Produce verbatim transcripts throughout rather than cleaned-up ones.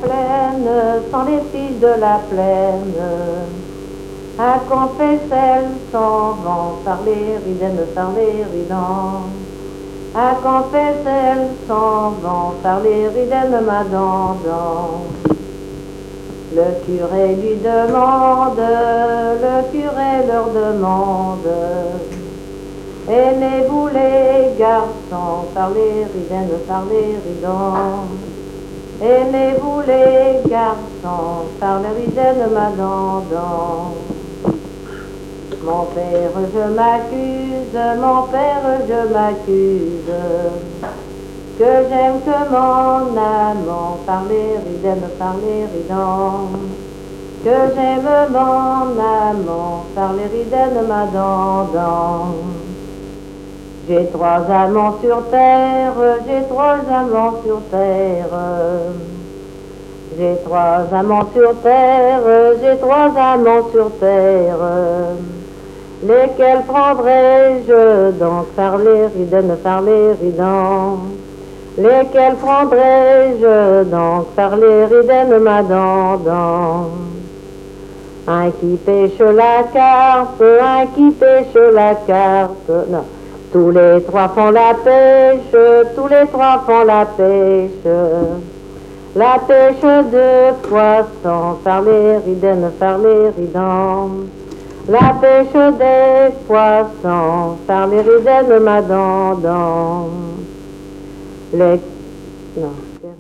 plaine, sans les filles de la plaine. À Confessel s'en vont par les ridaines, par les ridans. À Confessel s'en vont par les ridaines, ma dandant. Le curé lui demande, le curé leur demande, aimez-vous les garçons, par les ridaines, par les ridans. Aimez-vous les garçons, par les ridaines, ma dandant. Mon père, je m'accuse, mon père, je m'accuse, que j'aime que mon amant, par les ridaines, par les ridans. Que j'aime mon amant, par les ridaines, ma dandant. J'ai trois amants sur terre, j'ai trois amants sur terre. J'ai trois amants sur terre, j'ai trois amants sur terre. Lesquels prendrai-je donc, par les ridaines, par les ridans? Lesquels prendrai-je donc, par les ridaines, ma dandant? Un qui pêche la carpe, un qui pêche la carpe, non. Tous les trois font la pêche, tous les trois font la pêche. La pêche de poisson, par les ridaines, par les ridans. La pêche des poissons, par les ridaines, ma dandant. Les... Non.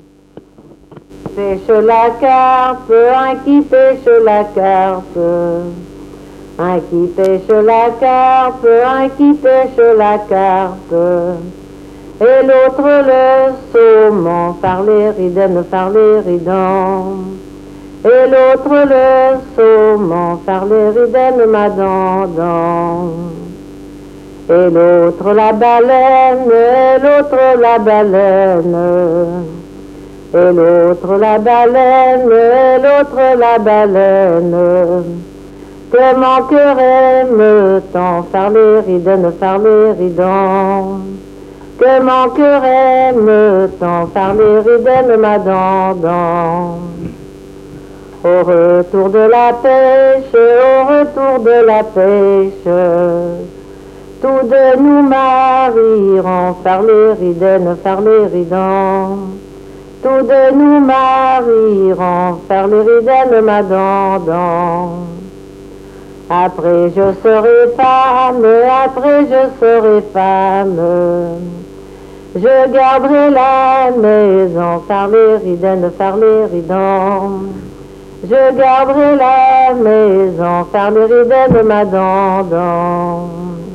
Pêche la carpe, un qui pêche la carpe. Un qui pêche la carpe, un qui pêche la carpe. Et l'autre le saumon, par les ridaines, par les ridans. Et l'autre le saumon, par les ridaines, ma dandant. Et l'autre la baleine, et l'autre la baleine. Et l'autre la baleine, et l'autre la baleine. Que manquerait-me-t-on, par les ridaines, par les ridans? Que manquerait-me-t-on, par les ridaines, ma dandant? Au retour de la pêche, au retour de la pêche, tous deux nous marierons, par les ridaines, par les ridans. Tous deux nous marierons, par les ridaines, ma dandant. Après je serai femme, après je serai femme. Je garderai la maison, par les ridaines, par les ridans. Je garderai la maison, par les ridaines, ma dandant.